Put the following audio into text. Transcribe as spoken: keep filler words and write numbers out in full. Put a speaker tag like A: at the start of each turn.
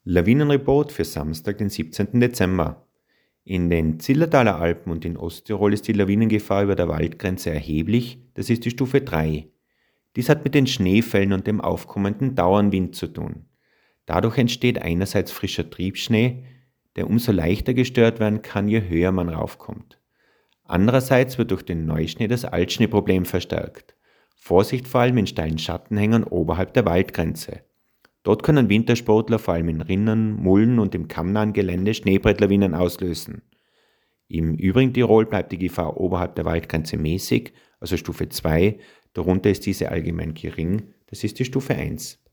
A: Lawinenreport für Samstag, den siebzehnten Dezember. In den Zillertaler Alpen und in Osttirol ist die Lawinengefahr über der Waldgrenze erheblich, das ist die Stufe drei. Dies hat mit den Schneefällen und dem aufkommenden Dauernwind zu tun. Dadurch entsteht einerseits frischer Triebschnee, der umso leichter gestört werden kann, je höher man raufkommt. Andererseits wird durch den Neuschnee das Altschneeproblem verstärkt. Vorsicht vor allem in steilen Schattenhängen oberhalb der Waldgrenze. Dort können Wintersportler vor allem in Rinnen, Mulden und im kammnahen Gelände Schneebrettlawinen auslösen. Im übrigen Tirol bleibt die Gefahr oberhalb der Waldgrenze mäßig, also Stufe zwei, darunter ist diese allgemein gering, das ist die Stufe eins.